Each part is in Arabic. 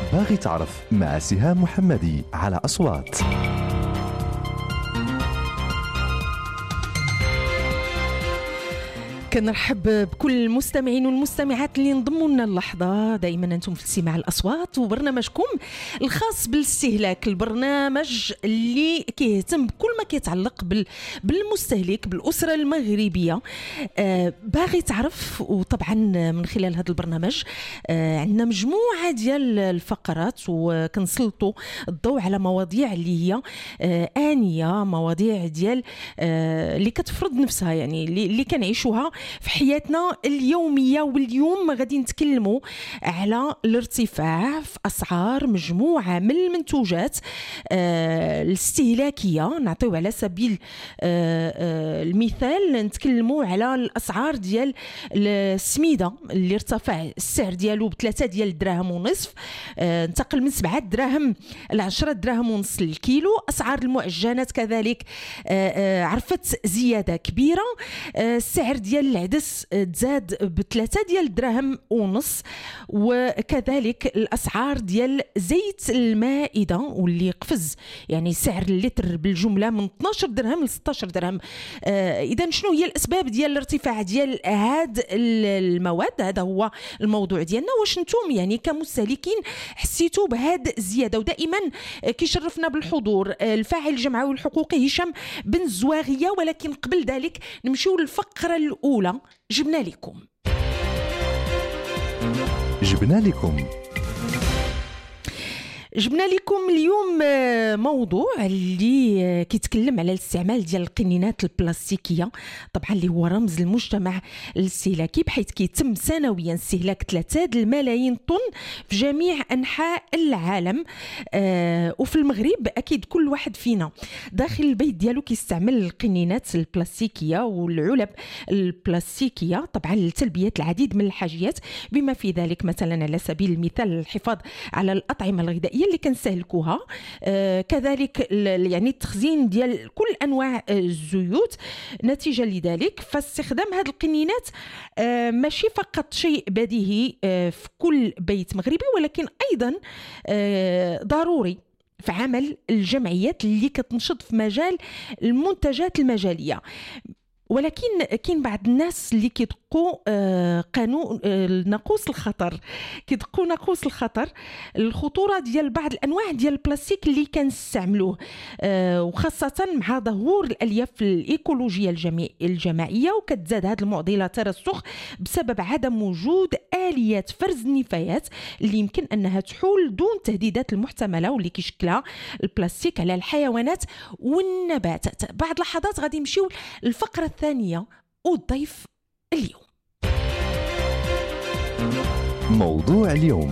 باغي تعرف مع سهام محمدي على أصوات. كنرحب بكل المستمعين والمستمعات اللي انضموا لنا اللحظة. دائما أنتم في استماع الأصوات وبرنامجكم الخاص بالاستهلاك، البرنامج اللي كيهتم بكل ما كيتعلق بالمستهلك، بالأسرة المغربية. باغي تعرف، وطبعا من خلال هذا البرنامج عندنا مجموعة ديال الفقرات وكنسلطوا الضوء على مواضيع اللي هي آنية، مواضيع ديال اللي كتفرض نفسها، يعني اللي كنعيشوها في حياتنا اليومية. واليوم غادي نتكلموا على الارتفاع في أسعار مجموعة من المنتوجات الاستهلاكية. نعطيو على سبيل المثال نتكلموا على الأسعار ديال السميدة اللي ارتفع السعر ديالو ب3 ديال الدراهم ونصف، انتقل من 7 دراهم ل10 دراهم ونص للكيلو. أسعار المعجنات كذلك عرفت زيادة كبيرة. السعر ديال العدس تزاد ب3 ديال الدراهم ونص، وكذلك الأسعار ديال زيت المائدة واللي قفز، يعني سعر اللتر بالجملة من 12 درهم ل 16 درهم. إذا شنو هي الأسباب ديال الارتفاع ديال هاد المواد؟ هذا هو الموضوع ديالنا. واش نتوم يعني كمستهلكين حسيتوا بهاد الزيادة؟ ودائما كيشرفنا بالحضور الفاعل الجمعوي الحقوقي هشام بن الزواغية. ولكن قبل ذلك نمشيو للفقرة الأولى. جبنا لكم اليوم موضوع اللي كيتكلم على الاستعمال ديال القنينات البلاستيكية، طبعا اللي هو رمز المجتمع الاستهلاكي، بحيث كيتم سنويا استهلاك 3 الملايين طن في جميع أنحاء العالم. وفي المغرب أكيد كل واحد فينا داخل البيت ديالو كيستعمل القنينات البلاستيكية والعلب البلاستيكية، طبعا لتلبية العديد من الحاجيات، بما في ذلك مثلا على سبيل المثال الحفاظ على الأطعمة الغذائية اللي كنستهلكوها، كذلك يعني التخزين ديال كل انواع الزيوت. نتيجه لذلك فاستخدام هذه القنينات ماشي فقط شيء بديهي في كل بيت مغربي، ولكن ايضا ضروري في عمل الجمعيات اللي كتنشط في مجال المنتجات المجاليه. ولكن كاين بعض الناس اللي كيدقوا قانون ناقوس الخطر، الخطوره ديال بعض الانواع ديال البلاستيك اللي كنستعملوه، وخاصه مع ظهور الالياف الايكولوجيه الجماعيه. وكتزاد هذه المعضله ترسخ بسبب عدم وجود اليات فرز النفايات اللي يمكن انها تحول دون تهديدات المحتمله واللي كيشكلها البلاستيك على الحيوانات والنباتات. بعد لحظات غادي نمشيو الفقره الثانيه والضيف اليوم. موضوع اليوم.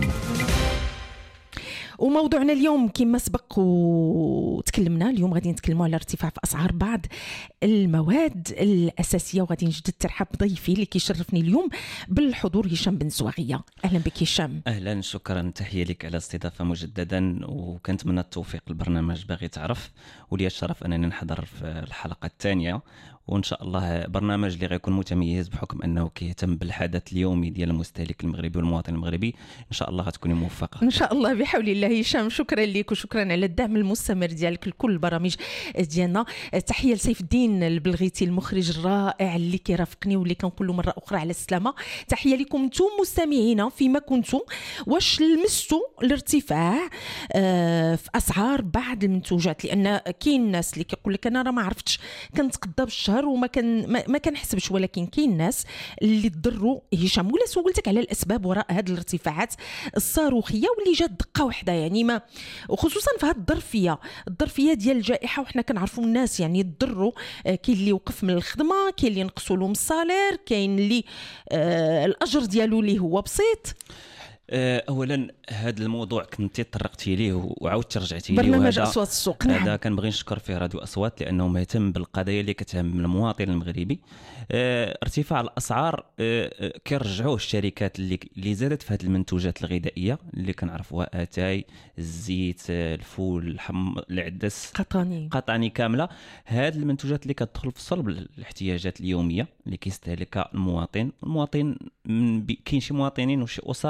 وموضوعنا اليوم كما سبق وتكلمنا، اليوم غادي نتكلموا على ارتفاع في أسعار بعض المواد الأساسية. وغادي نجدد ترحب ضيفي اللي كيشرفني اليوم بالحضور هشام بن زواغية. أهلا بك هشام. أهلا، شكرا، تحية لك على الاستضافة مجددا، وكنتمنى التوفيق للبرنامج باغي تعرف، ولي الشرف أنني نحضر في الحلقة الثانية، وإن شاء الله برنامج اللي غيكون متميز بحكم أنه كيهتم بالحدث اليومي ديال المستهلك المغربي والمواطن المغربي. إن شاء الله غتكوني موفقة إن شاء الله بحول الله. هشام شكرا لك وشكرا على الدعم المستمر ديالك لكل البرامج ديالنا. تحية لسيف الدين البلغيتي المخرج الرائع اللي كيرافقني واللي كنقول له مرة أخرى على السلامة. تحية لكم انتم مستمعينا فيما كنتم. واش لمستوا الارتفاع في أسعار بعض المنتوجات؟ لأن كاين الناس اللي كيقول لك أنا راه ما عرفتش كنتقدى بالشهر وما كنحسبش، ولكن كاين ناس اللي تضروا. هشام، ولا سولتك على الاسباب وراء هذه الارتفاعات الصاروخيه واللي جات دقه واحده، يعني ما، وخصوصا في هذه الظرفيه ديال الجائحه، وحنا كنعرفوا الناس يعني تضروا. كاين اللي وقف من الخدمه، كاين اللي نقصوا لهم الصالير، كاين اللي الاجر ديالو اللي هو بسيط. اولا هذا الموضوع كنتي طرقتي ليه وعاودت رجعتي ليه، برنامج اصوات السوق. نعم. هذا كنبغي نشكر فيه راديو اصوات لانه مهتم بالقضايا اللي كتهم المواطن المغربي. ارتفاع الاسعار كيرجعوه الشركات اللي زادت في هذه المنتوجات الغذائيه اللي كنعرفوها، اتاي، الزيت، الفول، العدس، قطاني كامله. هذه المنتوجات اللي كتدخل في صلب الاحتياجات اليوميه اللي كيستهلكها المواطن. كاين شي مواطنين وشي اسر اللي هذه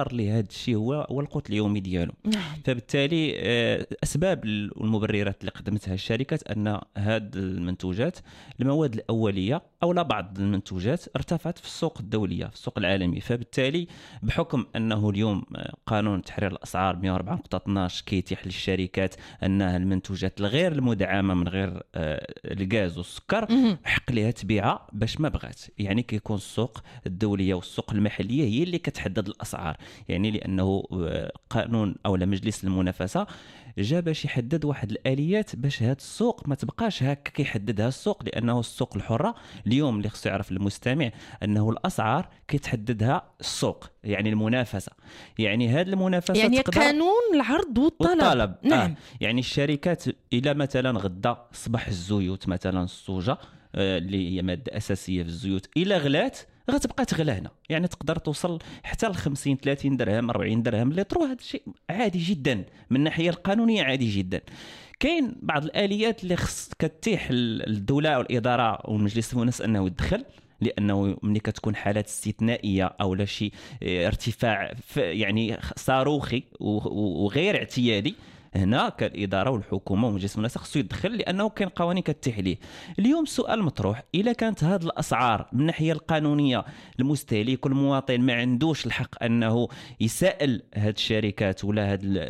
الشيء هو القوت اليومي ديالو. فبالتالي اسباب والمبررات اللي قدمتها الشركات ان هاد المنتوجات المواد الاوليه او لا بعض المنتوجات ارتفعت في السوق الدوليه في السوق العالمي. فبالتالي بحكم انه اليوم قانون تحرير الاسعار 104.12 كيتيح للشركات انها المنتوجات الغير المدعمه من غير الغاز والسكر حق لها تبيعها باش ما بغات. يعني كيكون السوق الدوليه والسوق المحليه هي اللي كتحدد الاسعار، يعني لانه قانون او مجلس المنافسه جا باش يحدد واحد الاليات باش هذا السوق ما تبقاش هكا كيحددها السوق. لانه السوق الحره اليوم اللي خصو يعرف المستمع انه الاسعار كيتحددها السوق، يعني المنافسه، يعني هذه المنافسه يعني قانون العرض والطلب. نعم. يعني الشركات الى مثلا غدا صبح الزيوت مثلا الصوجه اللي هي ماده اساسيه في الزيوت الى غلات غتبقى تغلى هنا، يعني تقدر توصل حتى ل 50 30 درهم 40 درهم لتر. وهذا الشيء عادي جدا من الناحيه القانونيه، عادي جدا. كاين بعض الاليات اللي خص كتيح الدوله والاداره والمجلس المنافسه انه يدخل، لانه ملي كتكون حالات استثنائيه او لا شيء ارتفاع يعني صاروخي وغير اعتيادي، هنا كالاداره والحكومه ومجلس المنافسه خصو يدخل، لانه كاين قوانين كتيح ليه. اليوم السؤال مطروح، الا كانت هذه الاسعار من الناحيه القانونيه المستهلك والمواطن ما عندوش الحق انه يسائل هذه الشركات ولا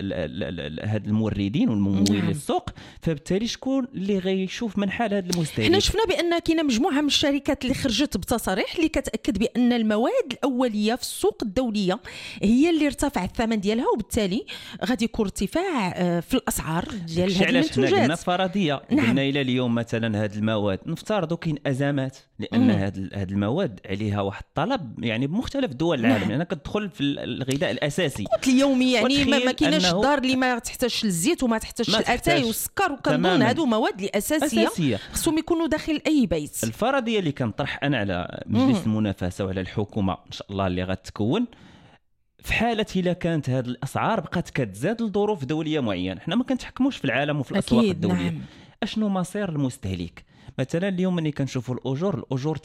هاد الموردين والممولين للسوق، فبالتالي شكون اللي غيشوف من حال هذا المستهلك؟ حنا شفنا بان كاينه مجموعه من الشركات اللي خرجت بتصاريح اللي كتاكد بان المواد الاوليه في السوق الدوليه هي اللي ارتفع الثمن ديالها، وبالتالي غادي يكون ارتفاع في الاسعار ديال هذه المنتوجات. قلنا فرضيه. نعم. قلنا الى اليوم مثلا هذه المواد نفترضوا كاين ازمات، لان هذه المواد عليها واحد الطلب يعني بمختلف دول العالم، لانها يعني كتدخل في الغذاء الاساسي القوت اليومي. يعني ما كايناش الدار اللي ما تحتاجش الزيت وما تحتاجش الاتاي والسكر، وكنظن هادو مواد اللي اساسيه خصهم يكونوا داخل اي بيت. الفرضيه اللي كنطرح انا على مجلس المنافسه وعلى الحكومه ان شاء الله اللي غتكون، في حالة إلا كانت هذه الأسعار بقات كتزاد لظروف دولية معينة، احنا ما كنتحكموش في العالم وفي الأسواق الدولية. نعم. أشنو مصير المستهلك؟ مثلا اليوم ملي كنشوفوا الأجور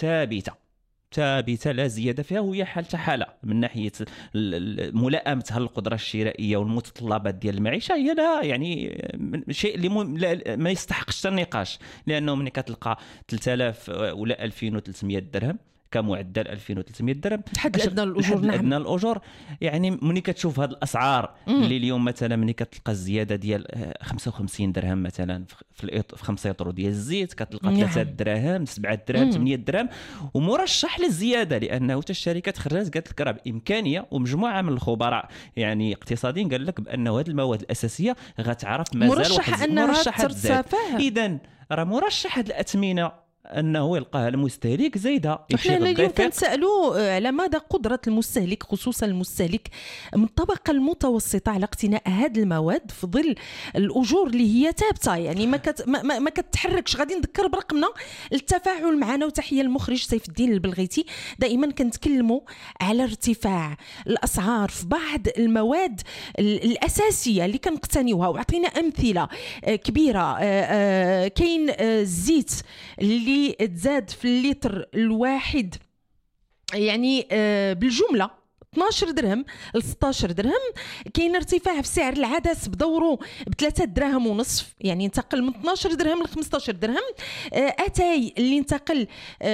ثابتة لا زيادة فيها، وهي حالة من ناحية ملائمتها للقدرة الشرائية والمتطلبات ديال المعيشة، هي لا يعني شيء اللي ما يستحقش النقاش. لأنه ملي كتلقى 3000 ولا 2300 درهم كمعدل 2300 درهم حد الادنى للاجور. نعم. ادنى الاجور. يعني ملي كتشوف هذه الاسعار اللي اليوم مثلا ملي كتلقى الزياده ديال 55 درهم مثلا في 5 يطرو ديال الزيت، كتلقى 3 دراهم 7 دراهم 8 دراهم، ومرشح للزياده، لانه حتى الشركات خرجت قالت لك راه بامكانيه، ومجموعه من الخبراء يعني اقتصاديين قال لك بانه هذه المواد الاساسيه غتعرف مازال واحد مرشح ترتفع. اذا راه مرشح هذه الاثمنه انه يلقاها المستهلك زايده. احنا اليوم كنسالوا على مدى قدره المستهلك، خصوصا المستهلك من الطبقه المتوسطه، على اقتناء هذه المواد في ظل الاجور اللي هي ثابته، يعني ما كتحركش. غادي نذكر برقمنا التفاعل معنا، وتحيه المخرج سيف الدين البلغيتي. دائما كنتكلموا على ارتفاع الاسعار في بعض المواد الاساسيه اللي كنقتنيوها، وعطينا امثله كبيره. كاين الزيت اللي تزاد في اللتر الواحد يعني بالجمله 12 درهم ل 16 درهم. كاين ارتفاع في سعر العدس بدوره ب3 دراهم ونصف، يعني انتقل من 12 درهم ل 15 درهم. اتاي اللي انتقل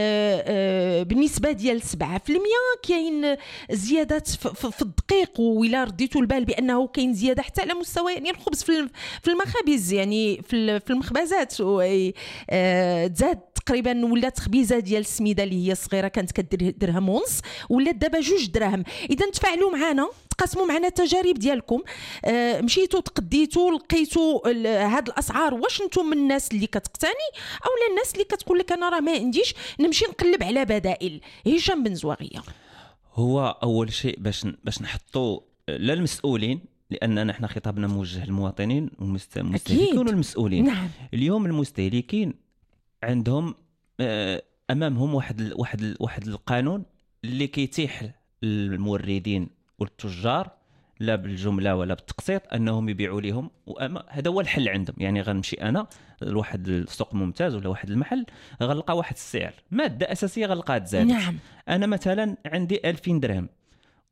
بالنسبه ديال 7%. كاين زيادات في الدقيق، وإلا رديتوا البال بانه كاين زياده حتى على مستوى يعني الخبز في المخابز، يعني في المخبزات تزاد تقريبا، ولات خبيزه ديال السميده اللي هي صغيره كانت كدير درهم ونص، ولات دابا 2 دراهم. اذا تفاعلوا معنا، تقاسموا معنا التجارب ديالكم، مشيتوا تقديتوا لقيتوا هاد الاسعار، واش نتوما من الناس اللي كتقتني او لا الناس اللي كتقول لك انا راه ما عنديش نمشي نقلب على بدائل؟ هشام بن زواغيه. هو اول شيء باش نحطوا للمسؤولين، لاننا احنا خطابنا موجه للمواطنين والمستهلكين والمسؤولين. نعم. اليوم المستهلكين عندهم امامهم واحد القانون اللي كيتيح الموردين والتجار لا بالجمله ولا بالتقسيط انهم يبيعوا لهم، هذا هو الحل عندهم. يعني غنمشي انا لواحد السوق ممتاز ولا واحد المحل، غنلقى واحد السعر ماده اساسيه غنلقاها تزاد. نعم. انا مثلا عندي 2000 درهم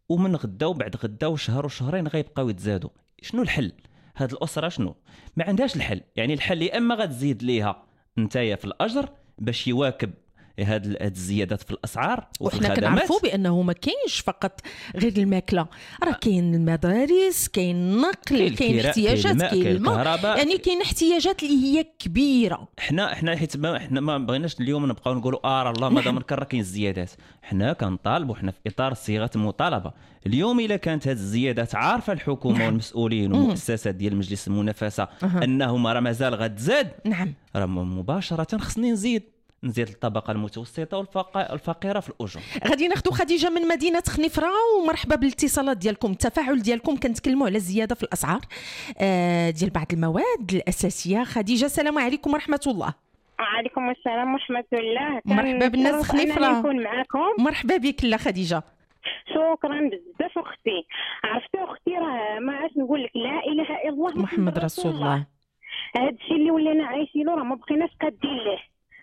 ومن غدا وبعد غدا وشهر وشهرين غيبقاو يتزادوا. شنو الحل؟ هاد الاسره شنو ما عندهاش الحل. يعني الحل يا اما غتزيد ليها نتايا في الاجر باش يواكب هاد الزيادات في الاسعار وفي وحنا الخدمات. كنعرفوا بانه ما كاينش فقط غير الماكله، راه كاين المدارس، كاين النقل، كاين احتياجات، كاين الماء، يعني كاين احتياجات اللي هي كبيره. حنا حيت احنا ما بغيناش اليوم نبقاو نقولوا الله ما دام راه كاين الزيادات. حنا كنطالبوا، حنا في اطار صيغه المطالبه. اليوم الا كانت هذه الزيادات عارفه الحكومه والمسؤولين والمؤسسات ديال مجلس المنافسه انهم راه مازال غتزاد، راه مباشره خصني نزيد الطبقه المتوسطه والفقيره في الاجور. غادي ناخذ خديجه من مدينه خنيفره، ومرحبا بالاتصالات ديالكم. التفاعل ديالكم كنتكلموا على الزياده في الاسعار ديال بعض المواد الاساسيه. خديجه السلام عليكم ورحمه الله. وعليكم السلام ورحمه الله. مرحبا بالناس خنيفره. نكون معكم. مرحبا بك لا خديجه. شكرا بزاف اختي. عرفتي اختي راه ما عرفت نقول لك لا اله الا الله محمد رسول الله. هذا الشيء اللي ولينا عايشينه راه ما بقيناش قادين ليه.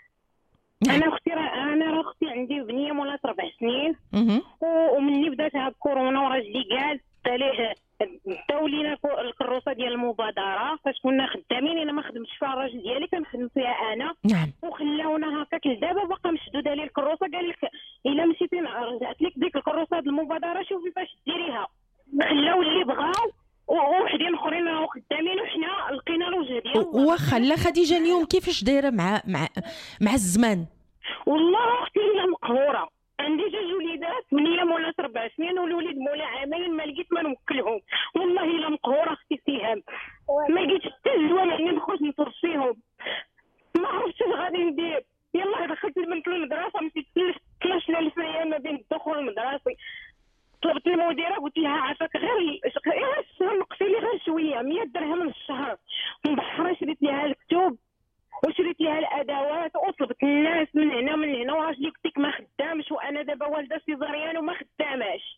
انا اختي عندي بنيه مولات 4 سنين ومني بدات هاد كورونا وراجلي قال عليه داو لينا الكروسه ديال المبادره فاش كنا خدامين. انا ما خدمتش فيها الراجل ديالي كنخدم فيها انا. وخلاونا هكاك لدابا باقا مشدوده لي الكروسه. قال لك الا مشيتي رجعت لك ديك الكروسه ديال المبادره شوفي فاش ديريها. خلاو اللي بغاو ووحدين اخرين راهو خدامين وحنا لقينا الوجه ديالنا. واخا لا خديجه اليوم كيفاش دايره مع الزمان؟ والله اختي الا مقهوره. عندي 2 وليدات، منيه مولات 4 سنين والوليد مولا عامين ما لقيت ما نوكلهم. والله الا مقهوره اختي سهام. ما لقيتش حتى الجوام يعني نخرج نطرش فيهم. ما عرفتش اش غادي ندير. يلاه دخلت البنت للمدرسه مشيت 12,000 ايام ما بين الدخول المدرسي. طلبت المديره قلت لها عافاك غير الشهر نقصي لي غير شويه 100 درهم للشهر. من بحر شريت لها الكتب وشريت لها الادوات وطلبت الناس من هنا من هنا. وراجلي قلت لك ما خدامش وانا دابا والده سيزاريان وما خداماش.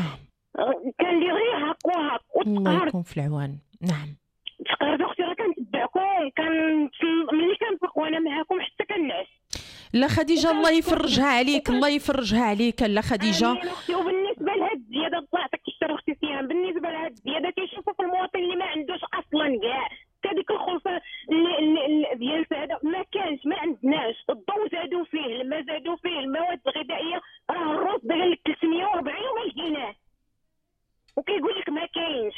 كان لي غير هاك وهاك الله يكون في العوان. تقهرت اختي راه كنتبعكم. كان ملي كنفيق وانا معاكم حتى كنعس. لا خديجه الله يفرجها عليك، الله يفرجها عليك لا خديجه. وبالنسبه لهاد الزياده طلعتك الشر اختي سيان. بالنسبه لهاد الزياده كيشوفوا في المواطن اللي ما عندوش اصلا كاع هذيك الخلفه ديال هذا ما كانش ما عندناش. الضوء زادوا فيه، الماء زادوا فيه، المواد الغذائيه راه الرز قال لك 340 وما لقيناه وكيقول لك ما كاينش.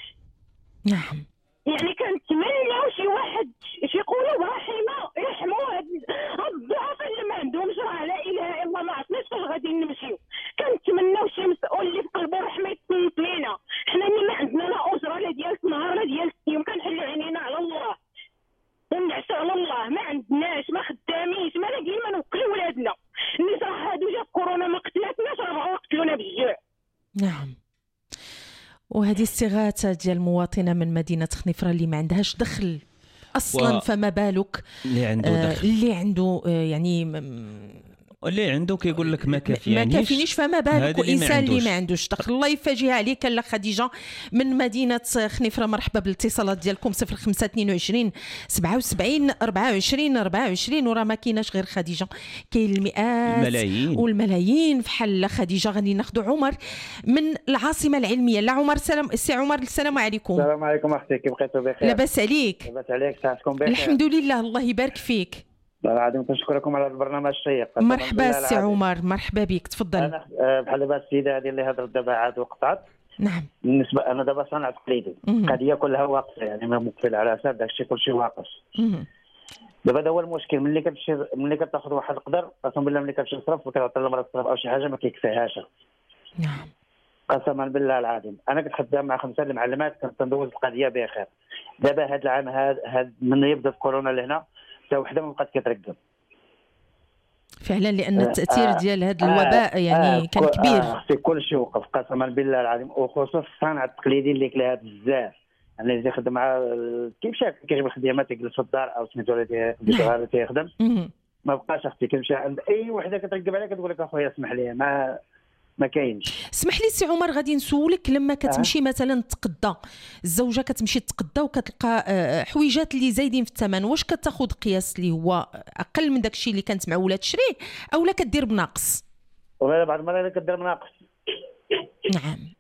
يعني كنتمناو شي واحد شي قلوب رحيمه يرحموا هاد الضعفاء اللي ما عندهمش راه لا اله الا الله. ما عرفناش فاش غادي نمشيو. كنتمناو شي مسؤول اللي في قلبه رحمه يتصنت لينا. حنا اللي ما عندنا لا اجره لا ديال النهار لا ديال اليوم كنحلوا عينينا على الله ونعسوا على الله. ما عندناش ما خدامينش ما لاقيين ما نوكلوا ولادنا. الناس راه هادو جات كورونا ما قتلاتناش راه بغاو يقتلونا بالجوع. وهذه استغاثة ديال مواطنة من مدينة خنيفرة اللي ما عندهاش دخل أصلا فما بالك اللي عنده دخل اللي عنده يعني اللي عنده كيقول لك ما كافينيش ما كافينيش فما بالك وإنسان اللي ما عندوش دخل. الله يفاجئها عليك لا خديجة من مدينة خنيفرة. مرحبا بالاتصالات ديالكم 0522 77 24 24. وراه ما كايناش غير خديجة، كاين المئات والملايين بحال خديجة. غادي ناخذ عمر من العاصمة العلمية. لا عمر سي عمر السلام عليكم. السلام عليكم اختي كيف بقيتوا بخير؟ لاباس عليك؟ لاباس عليك صحتكم بخير؟ الحمد لله الله يبارك فيك. والله العظيم كنشكركم على البرنامج الشيق. مرحبا سي عمر مرحبا بك تفضل. انا بحال دابا السيده هذه اللي هضرت دابا عاد وقطعت. بالنسبه انا دابا صانع تقليدي القضيه كلها واقفه يعني ما مقفل على حساب داكشي كلشي واقف. دابا هذا هو المشكل. ملي كتاخذ واحد القدر قسما بالله ملي كتمشي تصرف وكتعطي للمراه تصرف او شي حاجه ما كيكفيهاش. قسما بالله العظيم انا كنت خدام مع 5 المعلمات كنت ندوز القضيه بخير. دابا هذا العام هذا من يبدا كورونا لهنا حتى وحده ما بقات كترقب فعلا لان التاثير ديال هذا الوباء يعني كان كبير. في كل شيء وقف قسما بالله العظيم وخصوصا الصناعه التقليدي اللي كلها بزاف. انا اللي يخدم مع كيمشي كيجيب الخدمه تجلس في الدار او سميتو اللي تيخدم ما بقاش اختي كيمشي عند اي وحده كترقب عليها كتقول لك اخويا اسمح لي ما كاينش. اسمح لي سي عمر غادي نسولك لما كتمشي مثلا تقضى الزوجه كتمشي تقضى وكتلقى حويجات اللي زايدين في الثمن واش كتاخذ قياس اللي هو اقل من داكشي اللي كانت معوله تشريه او لا كدير بناقص؟ والله بعض المرات كدير بناقص.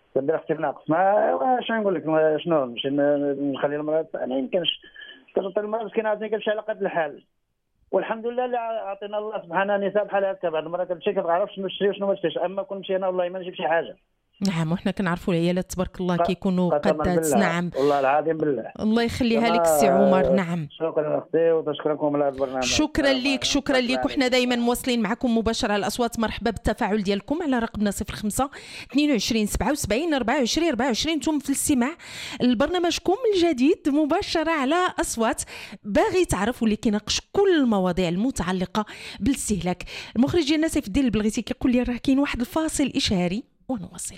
كندير اختي ناقص. ما شنو نقول لك، شنو نمشي نخلي المراه؟ انا يمكنش كتعطي المراه مسكينه عاوتاني كتمشي على قد الحال. والحمد لله اللي عطينا الله سبحانه نساء بحال هكا. بعض المرات كتمشي كتعرف شنو تشري وشنو ما تشريش، اما كون مشينا والله ما نجيب شي حاجه. نعم، وحنا كنعرفوا العيالات تبارك الله كيكونوا قدات. نعم والله العظيم بالله. الله يخليها لك السي عمر. نعم شكرا اختي وتشكركم على هذا البرنامج. شكرا لك شكرا لك. وحنا دائما مواصلين معكم مباشره على الاصوات. مرحبا بالتفاعل ديالكم على رقمنا 05 22 77 24 24. انتم في الاستماع لبرنامجكم الجديد مباشره على اصوات، باغي تعرف واللي كيناقش كل المواضيع المتعلقه بالاستهلاك. المخرج ديالنا سيف الدين البلغيتي كيقول لي راه كاين واحد الفاصل اشهاري ونواصل.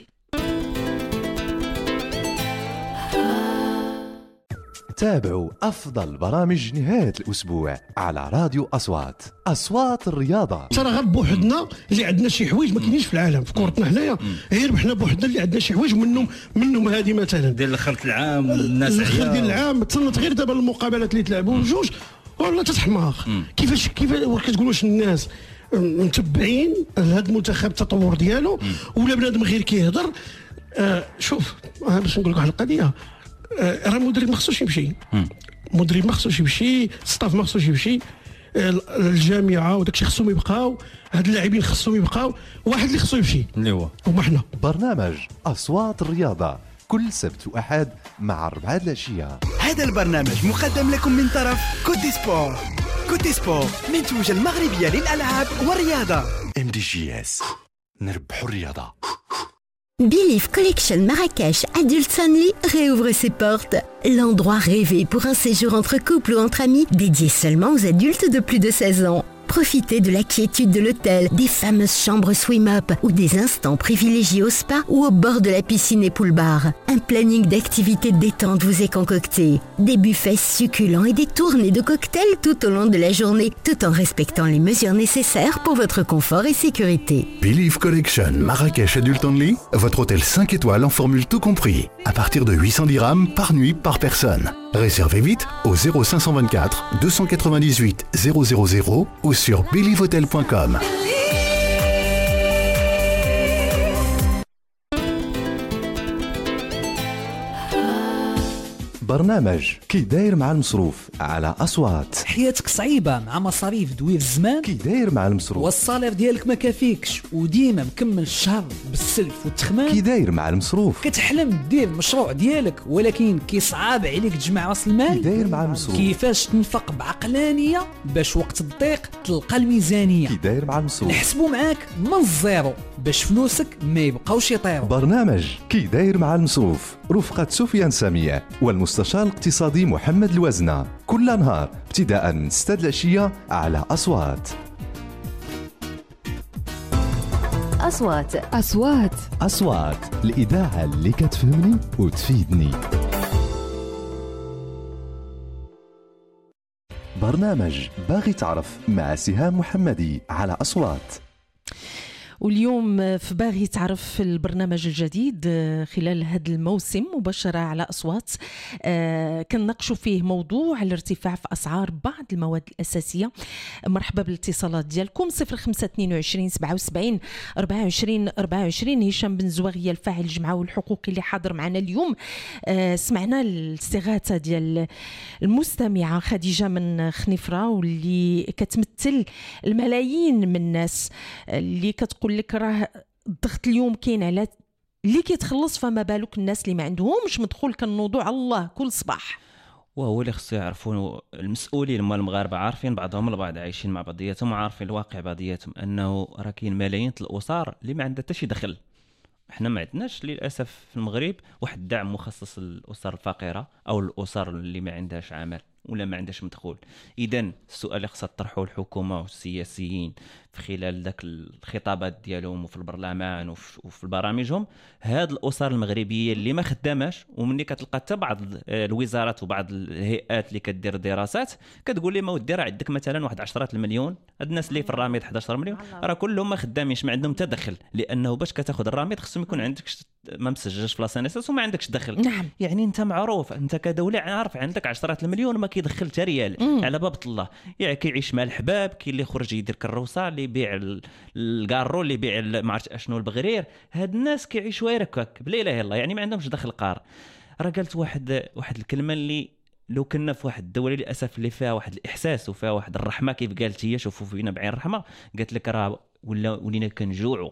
تابعوا أفضل برامج نهاية الأسبوع على راديو أصوات. أصوات الرياضة. ترى غير بوحدنا اللي عندنا شي حوايج ما كاينينش في العالم في كورتنا هنايا، غير حنا بوحدنا اللي عندنا شي حوايج منهم هذه مثلا ديال الخرط العام والناس الخرط ديال العام. تصنت غير دابا المقابلات اللي تلعبوا بجوج والله تتحماق. كيفاش كتقول واش الناس متبعين هذا المنتخب التطور ديالو ولا بنادم غير كيهضر؟ شوف باش نقول لك واحد القضيه، راه المدرب ما خصوش يمشي، المدرب ما خصوش يمشي، الستاف ما خصوش يمشي، الجامعه وداكشي خصهم يبقاو، هاد اللاعبين خصهم يبقاو، واحد اللي خصو يمشي اللي هو هما حنا. برنامج أصوات الرياضة كل سبت وأحد مع 4 العشية. هذا البرنامج مقدم لكم من طرف كوتي سبور. كوتي سبور منتوجة المغربية للألعاب والرياضة. MDJS نربحوا الرياضة. Believe Collection Marrakech Adults Only réouvre ses portes. L'endroit rêvé pour un séjour entre couples ou entre amis dédié seulement aux adultes de plus de 16 ans. Profitez de la quiétude de l'hôtel, des fameuses chambres swim-up ou des instants privilégiés au spa ou au bord de la piscine et pool bar. Un planning d'activités de détente vous est concocté. Des buffets succulents et des tournées de cocktails tout au long de la journée, tout en respectant les mesures nécessaires pour votre confort et sécurité. Believe Collection Marrakech Adult Only, votre hôtel 5 étoiles en formule tout compris. À partir de 800 dirhams par nuit par personne. Réservez vite au 0524 298 000 ou sur believehotel.com. برنامج كي داير مع المصروف على أصوات. حياتك صعيبة مع مصاريف دوير الزمان؟ كي داير مع المصروف والصالير ديالك ما كافيكش وديما مكمل الشهر بالسلف والتخمان؟ كي داير مع المصروف. كتحلم دير المشروع ديالك ولكن كيصعب عليك تجمع راس المال؟ كي داير مع المصروف. كيفاش تنفق بعقلانية باش وقت الضيق تلقى الميزانية؟ كي داير مع المصروف. نحسبوا معاك من الزيرو باش فلوسك ما يبقاوش يطيروا. برنامج كي داير مع المصروف رفقة سفيان سامية والمستشار الاقتصادي محمد الوزنة، كل نهار ابتداء من 6 العشية على أصوات. أصوات الإذاعة اللي كتفهمني وتفيدني. برنامج باغي تعرف مع سهام محمدي على أصوات. واليوم في باغي تعرف في البرنامج الجديد خلال هذا الموسم مباشرة على أصوات كنناقشوا فيه موضوع الارتفاع في أسعار بعض المواد الأساسية. مرحبا بالاتصالات ديالكم 0522 77 24 24. هشام بن زواغية الفاعل الجمعوي الحقوقي اللي حاضر معنا اليوم. سمعنا الاستغاثة ديال المستمعة خديجة من خنيفرة واللي كتمثل الملايين من الناس اللي كتقول لك راه الضغط اليوم كاين على اللي كيتخلص، فما بالك الناس اللي ما عندهمش مدخول كنوضوا على الله كل صباح. وهو اللي خصو يعرفوا المسؤولين هما المغاربه، عارفين بعضهم البعض، عايشين مع بعضياتهم وعارفين الواقع بعضياتهم، انه راه كاين ملايين الاسر اللي ما عندها حتى شي دخل. احنا ما عندناش للاسف في المغرب واحد الدعم مخصص للاسر الفقيره او الاسر اللي ما عندهاش عمل ولا ما عندهاش مدخول. اذا السؤال اللي خصها تطرحه الحكومه والسياسيين في خلال ذاك الخطابات ديالهم وفي البرلمان وفي برامجهم، هاد الاسر المغربيه اللي ما خداماش، ومني كتلقى حتى بعض الوزارات وبعض الهيئات اللي كدير دراسات كتقول لي ما ودي راه عندك مثلا واحد 10 المليون، هاد الناس اللي في الراميد 11 مليون راه كلهم ما خدامينش، ما عندهم تدخل، لانه باش كتاخذ الراميد خصهم يكون عندك ما مسجلش في لاسانيساس وما عندكش دخل. نعم. يعني انت معروف، انت كدوله عارف عندك 10 المليون ما كيدخل حتى ريال على باب الله. يعني كيعيش مع الحباب، كاين اللي يخرج يدير كروسه، اللي يبيع الكارو، اللي يبيع ما عرفت اشنو البغرير. هاد الناس كيعيشوا غير هكاك بلا اله الا الله، يعني ما عندهمش دخل قار. راه قالت واحد الكلمه اللي لو كنا في واحد الدوله للاسف اللي فيها واحد الاحساس وفيها واحد الرحمه، كيف قالت هي شوفوا فينا بعين الرحمه، قالت لك راه ولينا كنجوعوا.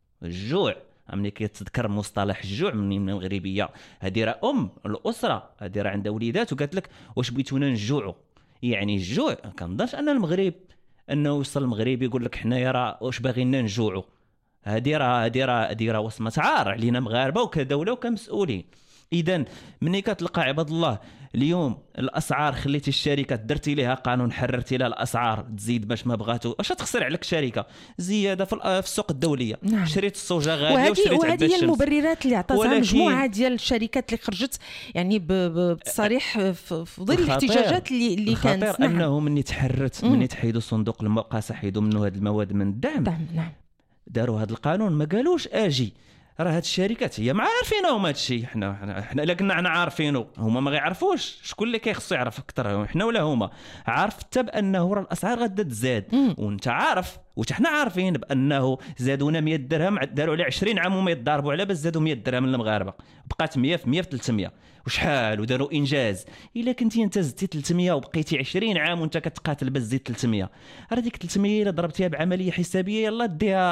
الجوع ملي كيتذكر مصطلح الجوع من المغربيه، هذه راه الاسره، هذه راه عندها وليدات، وقالت لك واش بغيتونا نجوعوا. يعني الجوع كنظنش ان المغرب انه يوصل المغرب يقول لك حنايا راه واش باغينا نجوعوا. هذه راه وصمه عار علينا مغاربه وكدوله وكمسؤولين. اذا ملي كتلقى عباد الله اليوم الاسعار، خليتي الشركات درتي لها قانون، حررتي لها الاسعار تزيد باش ما بغاتو، واش تخسر عليك الشركه؟ زياده في السوق الدوليه. نعم. شريت الصوجه غاليه وشريت وهذه هي المبررات اللي عطاتها مجموعه ديال الشركات اللي خرجت يعني بتصريح في ظل الاحتجاجات اللي كانت. خطير انه مني تحررت، مني تحيدوا صندوق المقاصه، حيدوا منه هذه المواد من الدعم. نعم. داروا هذا القانون، ما قالوش اجي راه هاد الشركات هي ما عارفينهم هاد الشيء. حنا الا كنا عارفينه، هما ما غيعرفوش. شكون اللي كيخصو يعرف اكثر، حنا ولا هما؟ عارف حتى بانه راه الاسعار غادا تزاد، وانت عارف وحنا عارفين بانه زادونا 100 درهم، داروا عليه 20 عام وما يتضاربوا على باش زادوا 100 درهم للمغاربه، بقات 100 في 100 في 300 وشحال، وداروا انجاز. الا كنتي انت زدتي 300 وبقيتي 20 عام وانت كتقاتل باش تزيد 300، راه ديك 300 الا ضربتيها بعمليه حسابيه يلا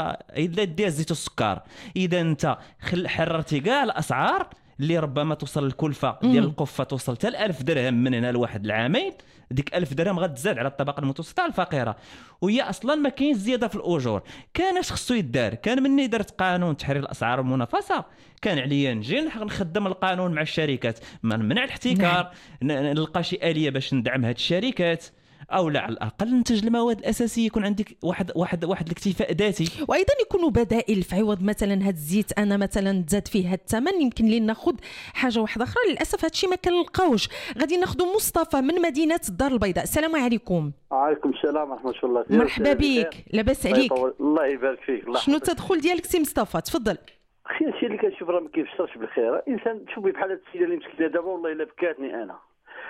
ديها زيت والسكر. اذا انت حررتي كاع الاسعار اللي ربما توصل الكلفه ديال القفه توصل حتى 1000 درهم من هنا لواحد العامين، ديك 1000 درهم غتزاد على الطبقه المتوسطه الفقيره. وهي اصلا ما كاينش زياده في الاجور. كان اش خصو يدار؟ كان مني درت قانون تحرير الاسعار والمنافسه، كان عليا نجي نخدم القانون مع الشركات، ما نمنع الاحتكار، نلقى شي اليه باش ندعم هاد الشركات، او لا على الاقل ننتج المواد الاساسيه، يكون عندك واحد الاكتفاء ذاتي. وايضا يكونوا بدائل في عوض مثلا هاد الزيت، انا مثلا تزاد فيه هاد الثمن، يمكن لي ناخذ حاجه واحده اخرى. للاسف هادشي ما كنلقاوش. غادي ناخذ مصطفى من مدينه الدار البيضاء. السلام عليكم. وعليكم السلام ورحمه الله. مرحبا بك، لاباس عليك؟ الله يبارك فيك. شنو التدخل ديالك سي مصطفى؟ تفضل. اخي الشيء اللي كنشوف راه ما كيفسرش بالخير. الانسان شوفي بحال هاد السيده اللي مسكينه دابا، والله الا بكاتني انا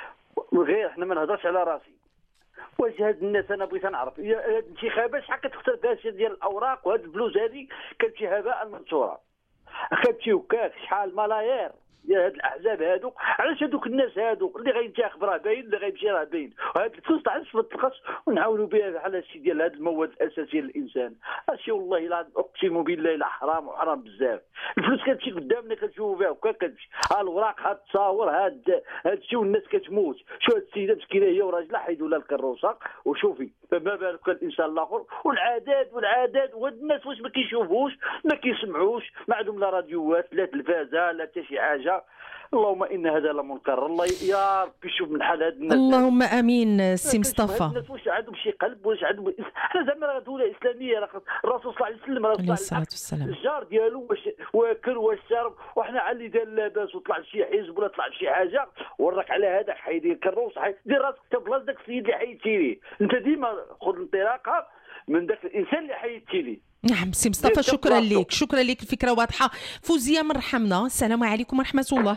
غير. حنا ما نهضرش على راسي، واش هاد الناس انا بغيت نعرف هاد الانتخابات شحال كتخسر فيها ديال الاوراق، وهاد الفلوس هذه كتمشي هباء منثورا. كتمشي هكاك شحال ملايير ديال هاد الاحزاب هادو. علاش هادوك الناس هادو اللي غينتخب راه باين، اللي غيمشي راه باين، وهاد الفلوس علاش ما تلقاش ونعاونوا بها على هادشي ديال هاد المواد الاساسيه للانسان؟ هادشي والله لا اقسم بالله لا حرام وحرام بزاف. الفلوس كتمشي قدامنا كنشوفوا فيها هكا كتمشي، ها الوراق، ها التصاور، هادشي والناس كتموت. شو هاد السيده مسكينه هي وراجلها حيدوا لها الكروسه، وشوفي فما بالك الانسان الاخر. والعادات وهاد الناس واش ما كيشوفوش ما كيسمعوش، ما عندهم لا راديوات لا تلفازه لا حتى شي حاجه. اللهم ان هذا لمنكر. الله يا ربي شوف من حال هاد الناس. اللهم امين سي مصطفى. الناس واش عندهم شي قلب؟ واش عندهم؟ حنا زعما دوله اسلاميه، الرسول صلى الله عليه وسلم عليه الصلاه والسلام الجار ديالو واش واكل واش شرب، وحنا على اللي دار لاباس وطلع لشي حزب ولا طلع لشي حاجه وراك على هذاك حيدير كروس، دير راسك انت بلاصه داك السيد اللي حيدتي ليه. انت ديما خذ الانطلاقه من ذاك الانسان اللي حيدتي ليه. نعم سي مصطفى، شكرا لك الفكره واضحه. فوزيه من رحمنا. السلام عليكم ورحمه الله.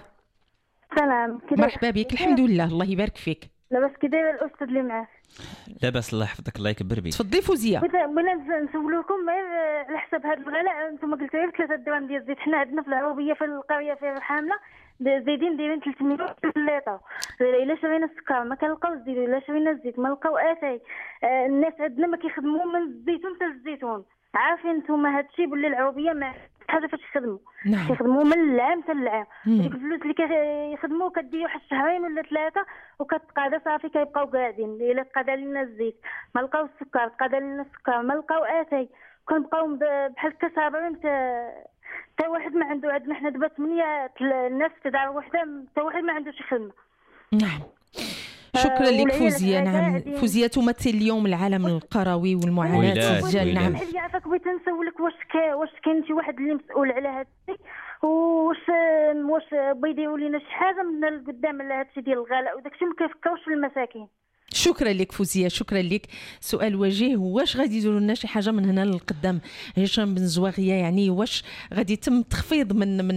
سلام. مرحبا بك. الحمد لله، الله يبارك فيك. لاباس كي داير الاستاذ اللي معاه؟ لاباس الله يحفظك، الله يكبر بك. تفضلي فوزيه. بغينا نسولوكم على حساب هذا الغلاء. انتم قلتوا غير 3 درهم ديال الزيت، حنا عندنا في العروبيه في القريه في الحامله زايدين دايرين 300 الليطه. الا شرينا السكر ما كنلقاو الزيت، الا شرينا الزيت ما نلقاو اتاي. الناس عندنا ما كيخدموا من الزيتون حتى الزيتون. عارفين نتوما هذا الشيء باللي العروبيه ما حاجه فاش يخدموا. نعم. كيخدموا من العام حتى العام. ديك الفلوس اللي كيخدموا كديو واحد شهرين ولا 3 وكتقادا صافي كيبقاو قاعدين. الا تقادا لنا الزيت ما لقاو السكر، تقادا لنا السكر ما لقاو اتاي، كنبقاو بحال هكا صابرين. حتى واحد ما عنده. عندنا حنا دابا 8 الناس في دار وحده، حتى واحد ما عندوش خدمه. نعم. شكرا لك فوزيه. نعم فوزيه تمثل اليوم العالم القروي والمعاناه ديال. نعم اللي عافاك بغيت نسولك واش كاين شي واحد اللي مسؤول على هذا الشيء، واش بيديروا لنا شي حاجه من القدام على هذا الشيء ديال الغلاء وداك الشيء ما كيفكروش في المساكين. شكرا لك فوزيه، شكرا لك. سؤال وجيه، واش غادي يديروا لنا شي حاجه من هنا للقدام هشام بن زواغيه؟ يعني واش غادي يتم تخفيض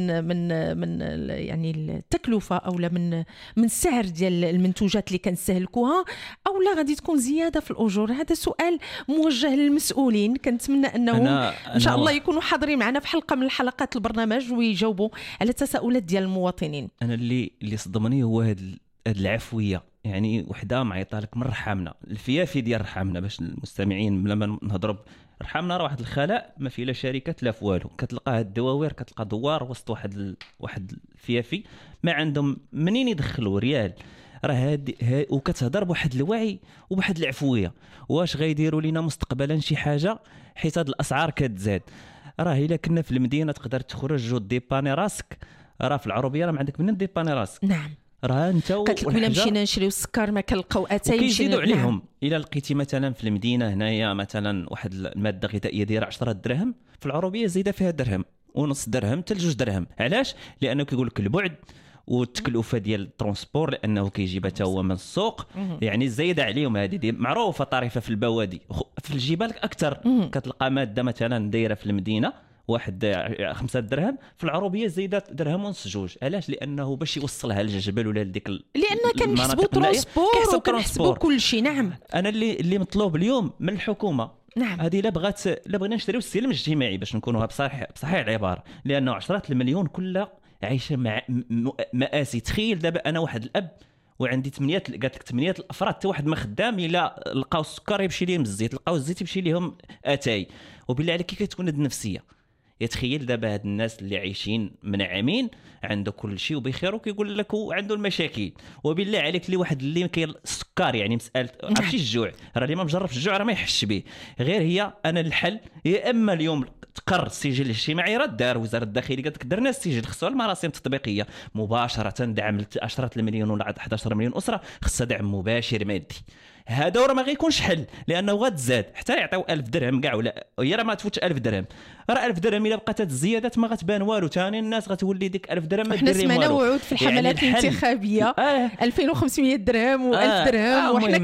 من يعني التكلفه او من السعر ديال المنتوجات اللي كنستهلكوها، او لا غادي تكون زياده في الاجور؟ هذا سؤال موجه للمسؤولين، كنتمنى انهم ان شاء الله يكونوا حاضرين معنا في حلقه من الحلقات البرنامج ويجاوبوا على التساؤلات ديال المواطنين. انا اللي صدمني هو هاد العفويه، يعني وحده معيطه لك من رحامنا، الفيافي ديال رحامنا، باش المستمعين لما نهضروا رحامنا راه واحد الخلاء ما فيه لا شركات لا والو، كتلقى هاد الدواوير، كتلقى دوار وسط واحد الفيافي ما عندهم منين يدخلوا ريال، راه وكتهضر بواحد الوعي وبواحد العفويه. واش غيديروا لينا مستقبلا شي حاجه حيت هاد الاسعار كتزاد؟ راه الا كنا في المدينه تقدر تخرج وديباني راسك، راه في العربيه راه ما عندك منين ديباني راسك. نعم، راه انت قالت لك ولا مشينا نشريو السكر ما كنلقاو اتاي، وكيزيدوا عليهم. نعم. الا لقيتي مثلا في المدينه هنايا مثلا واحد الماده غذائيه دايره 10 درهم، في العربيه زيده فيها درهم ونص، درهم حتى 2 درهم. علاش؟ لانه كيقول لك البعد والتكلفه ديال الترونسبور، لانه كيجيبها حتى هو من السوق، يعني زايده عليهم. هذه دي معروفه طريفه في البوادي، في الجبال اكثر. كتلقى ماده مثلا دايره في المدينه واحد 5 درهم، في العربيه زايده درهم ونص 2. علاش؟ لانه باش يوصلها للجبل ولا لديك لان كنحسبوا ترونسبور وكنحسبوا كل شيء. نعم، انا اللي مطلوب اليوم من الحكومه، نعم، هذه لا بغينا نشريو السلم الاجتماعي باش نكونوا بصحيح العباره، لانه 10 المليون كلها عايشه مع مآسي. تخيل دابا انا واحد الاب وعندي 8 قالت لك 8 الافراد، حتى واحد ما خدام، الا لقاو السكر يمشي ليهم الزيت، لقاو الزيت يمشي ليهم اتاي. وبالله عليك كي كتكون هاد النفسيه؟ يتخيل دابا هاد الناس اللي عايشين منعمين عنده كل شيء وبخير، وكيقول لك عنده المشاكل. وبالله عليك اللي واحد اللي كاين السكر، يعني مساله عرفتي الجوع، راه اللي ما مجربش الجوع راه ما يحش به. غير هي انا الحل يا اما اليوم تقر السجل الاجتماعي، راه دار وزاره الداخليه قالت لك درنا السجل، خصو المراسم التطبيقيه مباشره دعم 10 المليون ولا 11 مليون اسره، خصها دعم مباشر مادي. هذا راه ما غيكونش حل، لانه غتزاد حتى يعطيو 1000 درهم كاع، ولا هي راه ما تفوتش 1000 درهم. راه 1000 درهم الا بقات هاد الزيادات ما غتبان والو، ثاني الناس غتولي ديك 1000 درهم ما دير لهم والو. حنا سمعنا وعود في الحملات يعني الانتخابيه 2500 درهم و1000 درهم، وحنا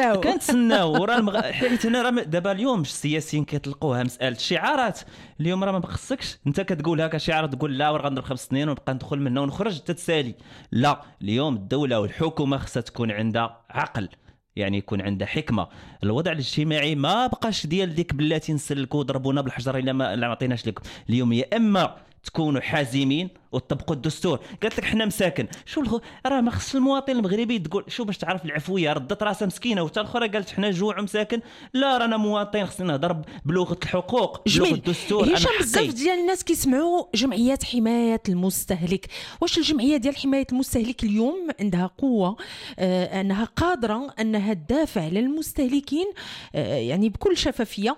كنتسناو راه حيت هنا راه دابا اليوم السياسيين كيطلقوها مساله الشعارات. اليوم راه ما بخصكش انت كتقولها كشعار تقول لا وراه غنضرب 5 سنين ونبقى ندخل منه ونخرج تتسالي. لا، اليوم الدوله والحكومه خصها تكون عندها عقل، يعني يكون عندها حكمه. الوضع الاجتماعي ما بقاش ديال ديك بلاتي نسلكوا ضربونا بالحجر الا ما عطيناش لكم. اليوم يا اما تكونوا حازمين وتطبقوا الدستور. قالت لك حنا مساكن، شو راه ما خص المواطن المغربي تقول شو باش تعرف العفويه، ردت راسها مسكينه. وحتى الاخرى قالت حنا جوع ومساكن. لا، رانا مواطن خصنا نهضر بلغه الحقوق، بلغه الدستور. هشام بزاف ديال الناس كيسمعوا جمعيات حمايه المستهلك. واش الجمعيه ديال حمايه المستهلك اليوم عندها قوه انها قادره انها تدافع للمستهلكين يعني بكل شفافيه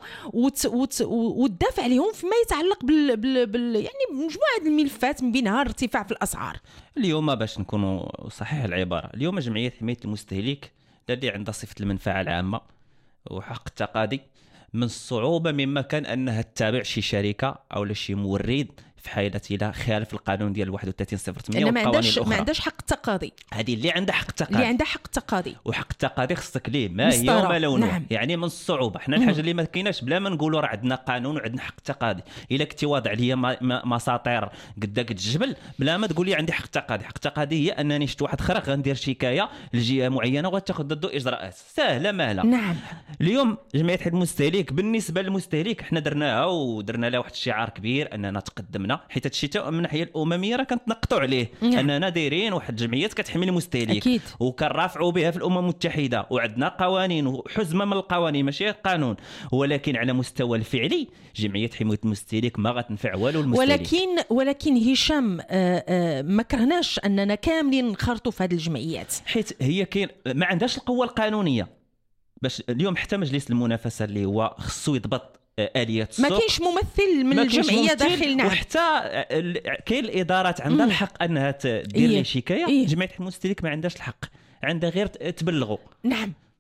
وتدافع عليهم فيما يتعلق بال يعني مجموعه الملفات من بينها ارتفاع في الاسعار؟ اليوم باش نكونوا صحيح العباره، اليوم جمعيه حمايه المستهلك اللي عندها صفه المنفعه العامه وحق التقاضي، من الصعوبه مما كان انها تتابع شي شركه او شي مورد في حالة الى خالف القانون ديال 3108 والقوانين الاخرى. ما عندهاش حق التقاضي. هذه اللي عندها حق التقاضي، اللي عندها حق التقاضي، وحق التقاضي خصك ليه ما هي وما لونه. نعم. يعني من الصعوبه حنا الحاجه اللي ما كايناش بلا ما نقولوا راه عندنا قانون وعندنا حق التقاضي. الا كنتي واضع ليا مساطير قداك الجبل بلا ما تقول لي عندي حق التقاضي. حق التقاضي هي انني شفت واحد خرق غندير شكايه لجهه معينه وغتاخذ ضده اجراءات سهله ماهله. نعم. اليوم جمعيه حمايه المستهلك بالنسبه للمستهلك حنا درناها ودرنا لها واحد الشعار كبير اننا تقدمنا، حيت هادشي من الناحيه الامميه راه كنتنقطوا عليه. نعم. اننا دايرين واحد الجمعيات كتحمي المستهلك وكنرافعوا بها في الامم المتحده وعندنا قوانين وحزمه من القوانين ماشي قانون، ولكن على مستوى الفعلي جمعيه حمايه المستهلك ما غتنفع والو المستهلك. ولكن هشام ما كرهناش اننا كاملين نخرطوا في هذه الجمعيات، حيت هي كاين ما عندهاش القوه القانونيه باش اليوم حتى مجلس المنافسه اللي هو خصو يضبط آليات السوق. ما كاينش ممثل من الجمعيه داخل. نعم. وحتى كاين الادارات عندها الحق انها تدير لي شكايه. جمعيه المستهلك ما عندهاش الحق، عندها غير تبلغوا. نعم.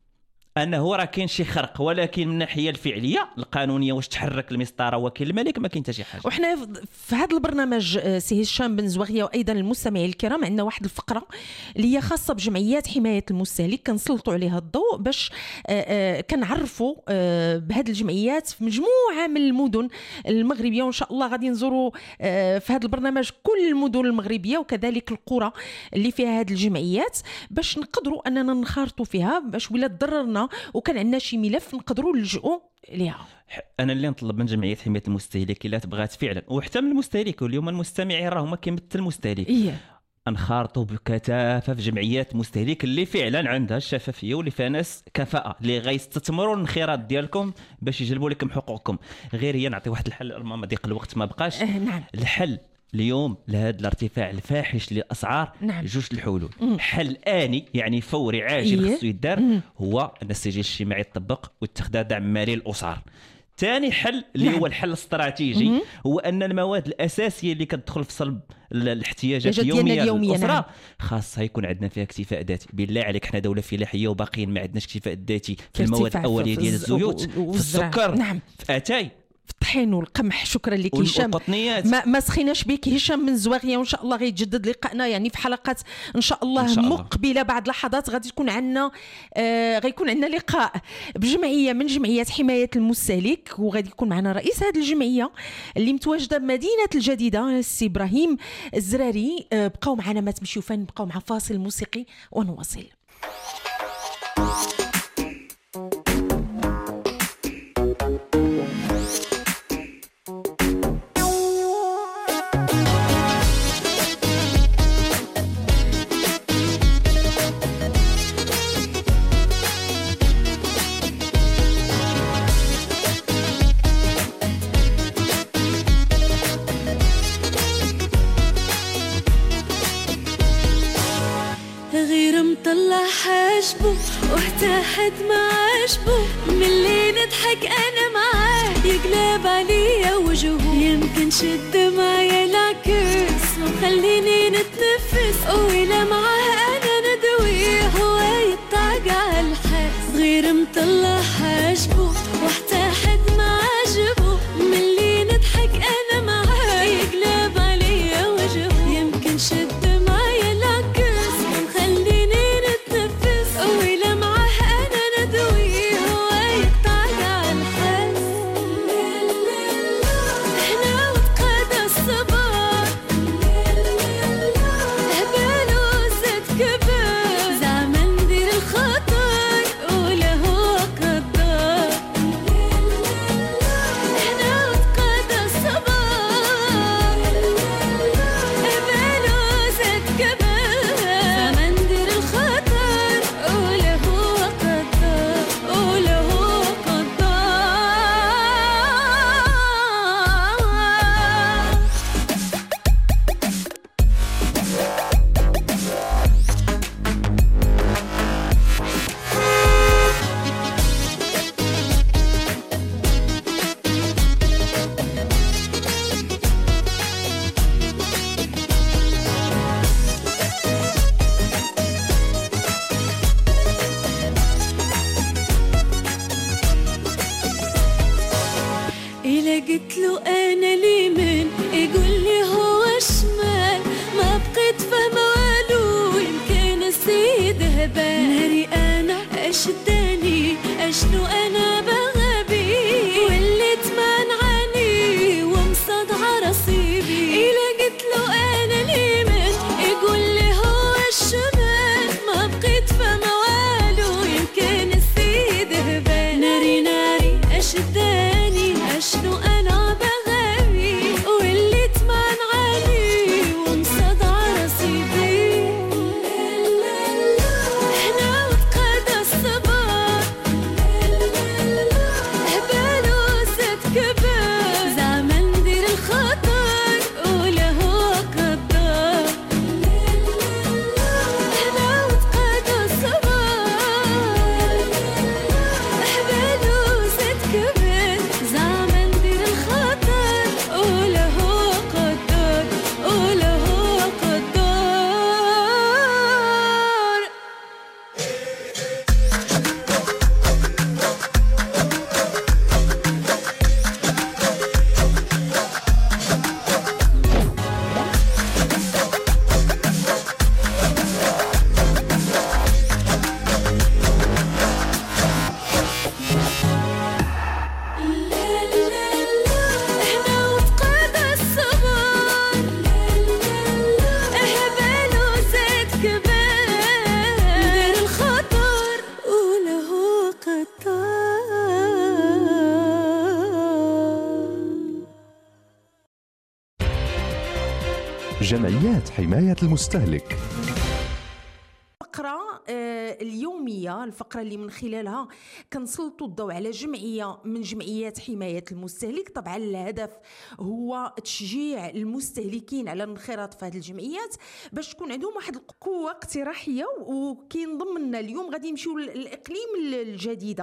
انه راه كاين شي خرق، ولكن من الناحيه الفعليه القانونيه واش تحرك المسطره وكيل الملك ما كاين حتى شي حاجه. وحنا في هذا البرنامج سي هشام بن زواغيه وايضا المستمعين الكرام عندنا واحد الفقره اللي هي خاصه بجمعيات حمايه المستهلك، كنسلطوا عليها الضوء باش كنعرفوا بهذه الجمعيات في مجموعه من المدن المغربيه، وان شاء الله غادي نزوروا في هذا البرنامج كل المدن المغربيه وكذلك القرى اللي فيها هذه الجمعيات باش نقدروا اننا نخرطوا فيها، باش ولا تضررنا وكان عندنا شي ملف نقدروا نلجؤوا ليها. انا اللي نطلب من جمعيه حمايه المستهلك الا تبغات فعلا، وحتى من المستهلك، واليوم المستمعين راه هما كيمثل المستهلك، نخارطوا بكثافه في جمعيات مستهلك اللي فعلا عندها الشفافيه واللي فيها ناس كفاءه اللي غيستثمروا الانخراط ديالكم باش يجلبوا لكم حقوقكم. غير هي نعطي واحد الحل، ما ضيق الوقت ما بقاش. نعم. الحل اليوم لهذا الارتفاع الفاحش للاسعار نعم. جوج الحلول. حل آني يعني فوري عاجل خصو يدار هو ان السجل الاجتماعي يطبق ويتخذ دعم مالي للاسر. ثاني حل اللي هو الحل الاستراتيجي هو ان المواد الاساسيه اللي كتدخل في صلب الاحتياجات اليوميه للاسره خاصها يكون عندنا فيها اكتفاء ذاتي. بالله عليك حنا دوله فلاحيه وباقيين ما عندناش اكتفاء ذاتي في المواد الاوليه ديال الزيوت، في السكر، في اتاي، الطحين والقمح. شكرا لك هشام، ما سخيناش بك هشام من زواغيه، وان شاء الله غيتجدد لقائنا يعني في حلقات ان شاء الله مقبله. بعد لحظات غادي تكون عندنا غيكون عندنا لقاء بجمعيه من جمعيات حمايه المستهلك، وغادي يكون معنا رئيس هذه الجمعيه اللي متواجده بمدينه الجديده السي ابراهيم الزراري. بقاو معنا ما تمشيو فين، بقاو مع فاصل موسيقي ونواصل. طلع حاجبه وحتى حد ما عجبه، ملي نضحك انا معاه يقلب عليا وجهه، يمكن شد معايا العكس وخليني نتنفس، وإلا معاه انا ندوي هو يطاق على الحس. غير مطلع حاجبه وحتى حد ما عجبه، ملي نضحك انا معاه يقلب عليا وجهه، يمكن شد معايا العكس وإلا معاه أنا ندوي هو يقطع على الحس. إحنا وتقادى الصبر هبالو زاد كبر، زعما ندير الخطر ولا هو قدر. إحنا وتقادى الصبر هبالو زاد كبر، زعما ندير الخطر قلت له أنا اليمين يقول لي هو الشمال، ما بقيت فاهمة والو يمكن السيد هبال. ناري أنا أشداني أشنو أنا بغبي، وليت ما نعاني ومصدعة راسي بيه. إلا قلت له أنا اليمين يقول لي هو الشمال، ما بقيت فاهمة والو يمكن السيد هبال. ناري ناري أشداني أشنو أنا بغبي، جمعيات حماية المستهلك. الفقرة اليومية، الفقرة اللي من خلالها كنسلطوا الضوء على جمعية من جمعيات حماية المستهلك. طبعا الهدف هو تشجيع المستهلكين على الانخراط في هذه الجمعيات باش تكون عندهم واحد القوة اقتراحية. وكاين ضمننا اليوم غادي نمشيو للإقليم الجديدة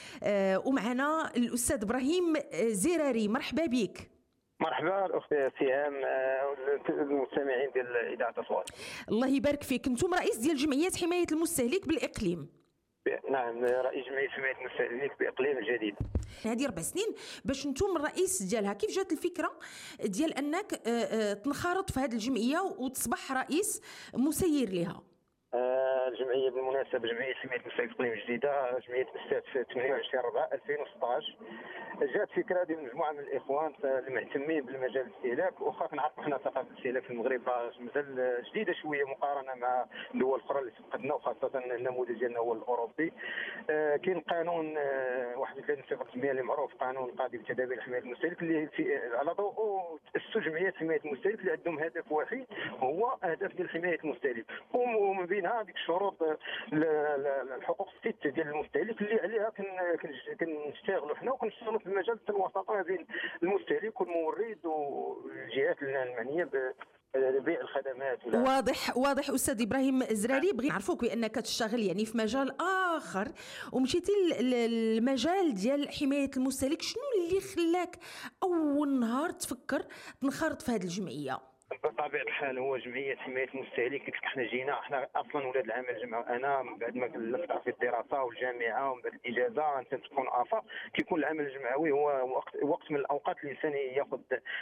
ومعنا الأستاذ إبراهيم زراري. مرحبا بك. مرحبا الاختي سهام والمستمعين ديال اذاعه اصوات. الله يبارك فيك. انتم رئيس ديال جمعيات حمايه المستهلك بالاقليم. نعم، رئيس جمعيه حمايه المستهلك باقليم الجديد. هذه 4 سنين باش نتوما الرئيس ديالها، كيف جات الفكره ديال انك تنخرط في هذه الجمعيه وتصبح رئيس مسير لها؟ الجمعيه بالمناسبه جمعيه حمايه المستهلك اقليم الجديده جمعيه تأسست في 28/4/2016. جات فكره ديال مجموعه من الاخوان المهتمين بالمجال الاستهلاك، واخا كنعرفوا حنا ثقافه الاستهلاك في المغرب مازال جديده شويه مقارنه مع دول اخرى اللي سبقتنا، وخاصه النموذج ديالنا هو الاوروبي. كاين قانون 31/08 اللي معروف قانون القاضي بتدابير حمايه المستهلك، اللي على ضوء تاسسوا جمعيات حمايه المستهلك اللي عندهم هدف واحد هو هدف ديال حمايه المستهلك، ومن بينها هذيك الشروط الحقوق الست ديال المستهلك اللي عليها كنشتغلوا حنا، وكنشتغلوا في المجال الوساطه بين المستهلك والمورد والجهات المعنيه ببيع الخدمات. واضح استاذ ابراهيم زراري. بغي نعرفوك بانك تشتغل يعني في مجال اخر ومشيتي للمجال ديال حمايه المستهلك. شنو اللي خلاك اول نهار تفكر تنخرط في هذه الجمعيه؟ بطبيعه الحال هو جمعيه حمايه المستهلك. احنا اصلا ولاد العمل انا بعد ما كلفت في الدراسه والجامعه ومن بعد الاجازه انت تكون عافا كيكون العمل الجمعوي هو وقت من الاوقات اللي الانسان ياخذ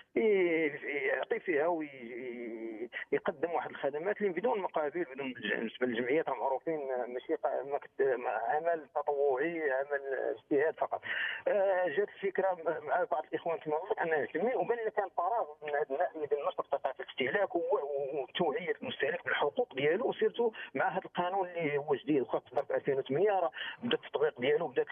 يعطي فيها ويقدم واحد الخدمات اللي بدون مقابل بدون. بالنسبه للجمعيات معروفين ماشي عمل تطوعي، عمل اجتهاد فقط. جات الفكره مع بعض الاخوان كما قلت اننا نهتمي، وبان لنا كان فراغ من هذا الناس اللي نشر ثقافه الاستهلاك وتوعيه المستهلك بالحقوق ديالو، وسيرتو مع هذا القانون اللي هو جديد وخاص في 2008 بدا التطبيق ديالو، بدات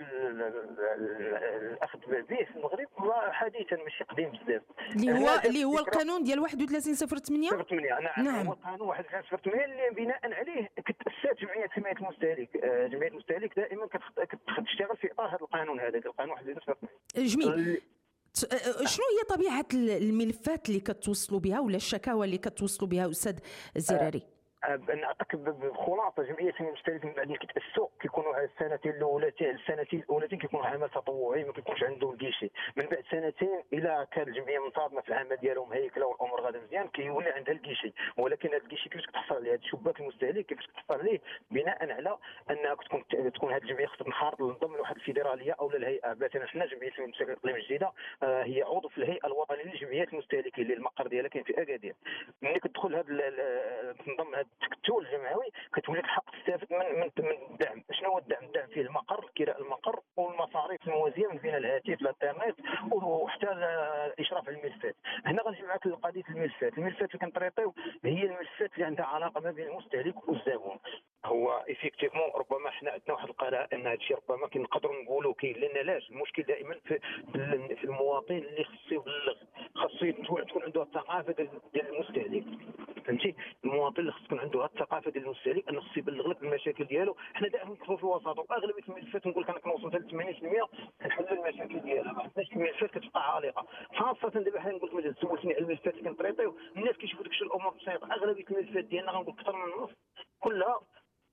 الاخذ به في المغرب حديثا ماشي قديم بزاف، اللي هو القانون ديال 31/08. نعم هو القانون 31/08 اللي بناء عليه كتاسست جمعيه حمايه المستهلك. جمعيه المستهلك دائما كتشتغل في اطار هذا القانون، هذا القانون 31/08. جميل. شنو هي طبيعة الملفات اللي كتوصلوا بها ولا الشكاوى اللي كتوصلوا بها أستاذ زراري؟ نعطيك بخلاصه جمعيه حمايه المستهلك من بعد اللي كيتاسسوا كيكونوا على السنتين الاولتين كيكونوا عمل تطوعي ما كيكونش عنده الكيشي. من بعد سنتين الى كان الجمعيه منتظمه في العمل ديالهم هيكله والامور غادا مزيان كيولي عندها الكيشي، ولكن هذا الكيشي كيفاش كتحصل عليه؟ هذا شباك المستهلك كيفاش كتحصل عليه؟ بناء على انها تكون هذه الجمعيه خصها تنخرط تنضم لواحد الفيدراليه او للهيئه. مثلا حنا جمعيه حمايه المستهلك اقليم الجديده هي عضو في الهيئه الوطنيه لجمعيات المستهلكين اللي المقر ديالها كاين في اكادير. ملي كتدخل هذا تنضم هذا التكتل الجمعوي كتولي الحق تستافد من الدعم. شنو هو الدعم؟ الدعم فيه المقر، كراء المقر والمصاريف الموازيه من بين الهاتف الانترنت وحتى الاشراف على الملفات. هنا غنجي معك لقضيه الملفات اللي كنطريطيو هي الملفات اللي عندها علاقه ما بين المستهلك والزبون. هو ايفيكتيفمون ربما حنا عندنا واحد القراءه ان هذا الشيء ربما كنقدروا نقولوا كاين، لان علاش المشكل دائما في المواطن اللي خصو يبلغ، خصو تكون عنده الثقافه ديال المستهلك. فهمتي؟ المواطن اللي خص تكون عنده الثقافه ديال المستهلك انه خصو يبلغ لك المشاكل ديالو. حنا دائما كنكونوا في الوسط، واغلبيه الملفات نقول لك انا كنوصل حتى 80% كنحل المشاكل ديالها، ما عندناش الملفات كتبقى عالقه. خاصه دابا حنا نقول لك سولتني على الملفات اللي كنطريطيو، الناس كيشوفوا داكشي الامور بسيطه. اغلبيه الملفات ديالنا غنقول اكثر من النص كلها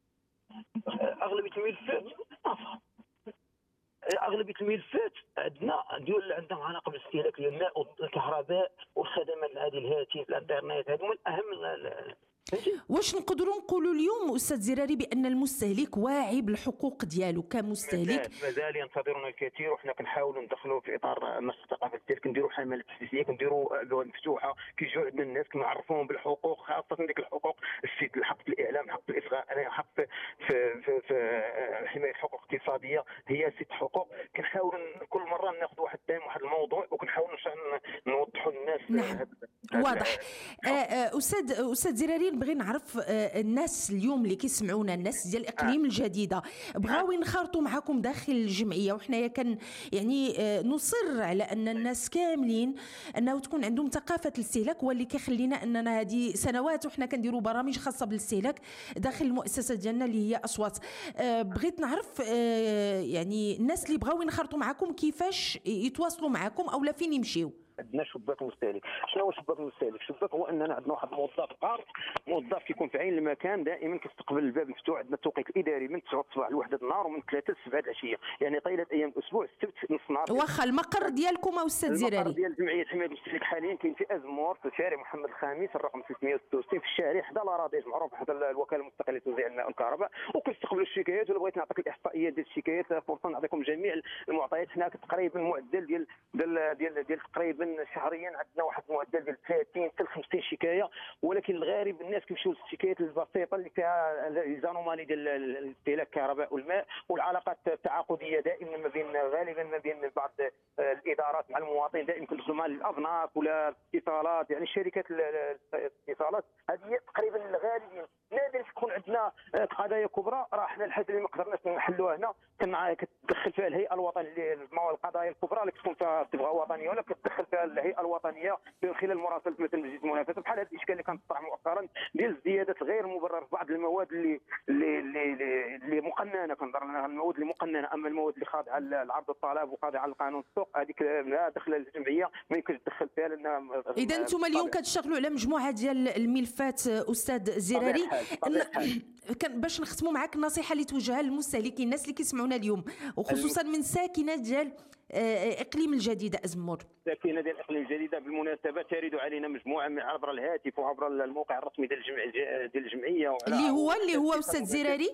اغلبيه الملفات عندنا ديال عندهم علاقه بالاستهلاك ديال الماء والكهرباء والخدمات هذه الهاتف الانترنت. هذو من اهم. واش نقدروا نقولوا اليوم استاذ زراري بان المستهلك واعي بالحقوق ديالو كمستهلك؟ مازال ينتظرنا الكثير، وحنا كنحاولوا ندخلوا في اطار نشر الثقافه ديالك، كنديروا حملات تحفيزيه، كنديروا ابواب مفتوحه كيجيو عندنا الناس كنعرفوهم بالحقوق، خاصه ديك الحقوق الحق في الاعلام، حق في الاصغاء، حق في حمايه الحقوق الاقتصاديه، هي 6 حقوق. كنحاولوا كل مره ناخذ واحد الموضوع وكنحاولوا نوضحوا للناس. نعم. واضح. استاذ زراري، نبغي نعرف الناس اليوم اللي كيسمعونا، الناس ديال الاقليم الجديده بغاو ينخرطوا معكم داخل الجمعيه، وحنايا كان يعني نصر على ان الناس كاملين انه تكون عندهم ثقافه الاستهلاك، هو اللي كيخلينا اننا هذه سنوات وحنا كنديروا برامج خاصه بالاستهلاك داخل المؤسسه ديالنا اللي هي اصوات. بغيت نعرف يعني الناس اللي بغاو ينخرطوا معكم كيفاش يتواصلوا معكم او لا فين يمشيو؟ عندنا شباك المستهلك. شنو هو شباك المستهلك؟ الشباك هو اننا عندنا واحد الموظف قار، موظف كيكون في عين المكان دائما كيستقبل الباب مفتوح. عندنا التوقيت الاداري من 9 الصباح ل 1 النهار، ومن 3 ل 7 العشيه، يعني طيله ايام الاسبوع. السبت نص نهار. واخا المقر ديالكم استاذ زراري؟ المقر ديال جمعيه حمايه المستهلك حاليا كاين في ازمور، في شارع محمد الخامس الرقم 666 في الشارع حدا لاراضيج، معروف بحدا الوكاله المستقله لتوزيع الماء والكهرباء. وكنستقبلوا الشكايات، ولا بغيت نعطيك الاحصائيات ديال الشكايات فرصه نعطيكم جميع المعطيات. حنا تقريبا معدل ديال تقريبا شهريا عندنا واحد المعدل ديال 30 حتى ل 50 شكايه. ولكن الغالب الناس كيمشيو للشكايات البسيطه اللي فيها زانومالي ديال الاستهلاك الكهرباء والماء، والعلاقات التعاقديه دائما غالبا ما بين بعض الادارات مع المواطن. دائما كندخلوا مع الابناك ولا الاتصالات، يعني شركات الاتصالات. هذه تقريبا الغالبين. نادر تكون عندنا قضايا كبرى، راه حنا الحاجه اللي ما قدرناش نحلوها هنا كتدخل فيها الهيئه الوطنيه. القضايا الكبرى اللي كتكون فيها تبغى وطنيه، ولا كتدخل فيها الهيئه الوطنيه من خلال مراسله مثلا مجلس المنافسه، بحال هذا الاشكال اللي كان طرح مؤخرا ديال الزيادات الغير مبرره في بعض المواد اللي مقننه. كنظر لنا المواد اللي مقننه، اما المواد اللي خاضعه للعرض والطلب وخاضعه للقانون السوق، هذيك لا دخل الجمعيه ما يمكنش تدخل فيها. لان اذا انتم اليوم كتشتغلوا على مجموعه ديال الملفات استاذ زراري، كان باش نختموا معك النصيحه اللي توجهها للمستهلكين، الناس اللي كيسمعونا اليوم وخصوصا من ساكنه ديال اقليم الجديده ازمور. ساكنه ديال اقليم الجديده بالمناسبه ترد علينا مجموعه عبر الهاتف وعبر الموقع الرسمي ديال الجمعيه، اللي هو استاذ زراري.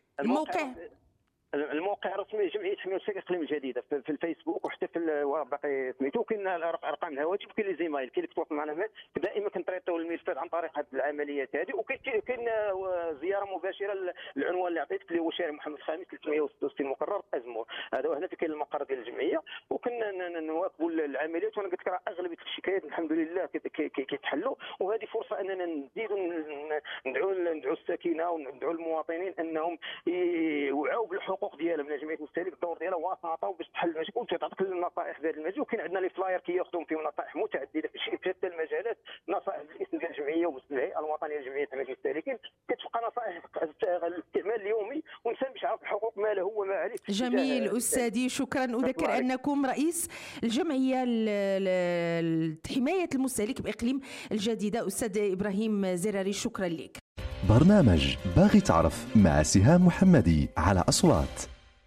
الموقع الرسمي لجمعيه حمايه المستهلك اقليم الجديده في الفيسبوك، وحتى في باقي سميتو. كاين ارقام الهواتف، كاين لي زيمايل، كاين اللي كتواصل معنا دائما كنطريطيو الملفات عن طريق هذه العمليات هذه. وكاين زياره مباشره للعنوان اللي عطيتك اللي هو شارع محمد الخامس 366 مقرر ازمور. هذا هنا كاين المقر ديال الجمعيه، وكنا نواكبوا العمليات. وانا قلت لك راه اغلبيه الشكايات الحمد لله كيتحلوا، وهذه فرصه اننا نزيدوا ندعو الساكنه وندعو المواطنين انهم يوعوا بالحقوق ديالهم من جمعيه المستهلك. الدور ديالها وساطه باش تحل المشاكل وتعطيك النصائح في هذا المجال. وكاين عندنا لي فلاير كياخذوا فيه نصائح متعدده في شتى المجالات، نصائح بالاسم ديال الجمعيه والهيئه الوطنيه لجمعيه حمايه المستهلكين. كتبقى نصائح الاستعمال اليومي، والانسان باش يعرف الحقوق ما له وما عليه. جميل استاذي، شكرا. اذكر انكم رئيس الجمعيه لحمايه المستهلك باقليم الجديده استاذ ابراهيم زراري، شكرا لك. برنامج باغي تعرف مع سهام محمدي على أصوات.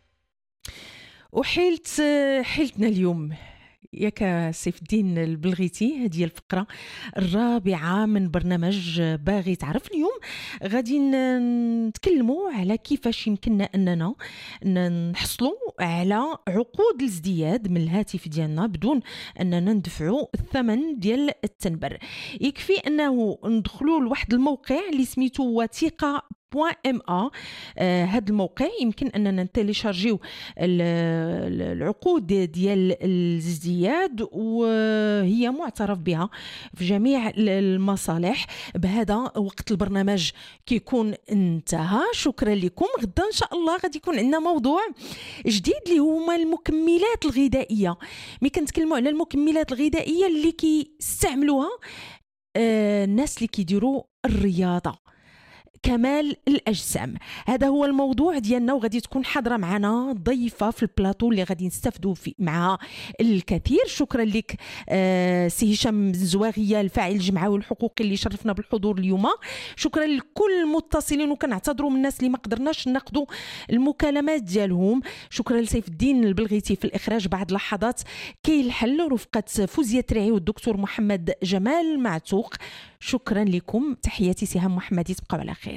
حيلتنا اليوم ياك سيف الدين البلغيتي، هذه الفقرة الرابعة من برنامج باغي تعرف. اليوم غادي نتكلموا على كيفاش يمكننا أننا نحصلوا على عقود الازدياد من الهاتف ديالنا بدون أننا ندفعوا الثمن ديال التنبر. يكفي أنه ندخلوا لواحد الموقع اللي سميتو وثيقة.ma. هذا الموقع يمكن أننا نتيليشارجيو العقود ديال الازدياد، وهي معترف بها في جميع المصالح. بهذا وقت البرنامج كيكون انتهى. شكرا لكم. غدا إن شاء الله غادي يكون عندنا موضوع جديد اللي هما المكملات الغذائية. ملي كنتكلموا على المكملات الغذائية اللي كيستعملوها الناس اللي كيديروا الرياضة، كمال الأجسام. هذا هو الموضوع ديالنا، وغادي تكون حاضرة معنا ضيفة في البلاطو اللي غادي نستفدوا معها الكثير. شكرا لك سي هشام الزواغية الفاعل الجمعوي الحقوقي اللي شرفنا بالحضور اليوم. شكرا لكل المتصلين، وكنعتذروا من الناس اللي ما قدرناش ناخذوا المكالمات ديالهم. شكرا لسيف الدين البلغيتي في الإخراج. بعد لحظات كاين الحل رفقة فوزية ترعي والدكتور محمد جمال معتوق. شكرا لكم. تحياتي سهام محمدي، تبقوا على خير.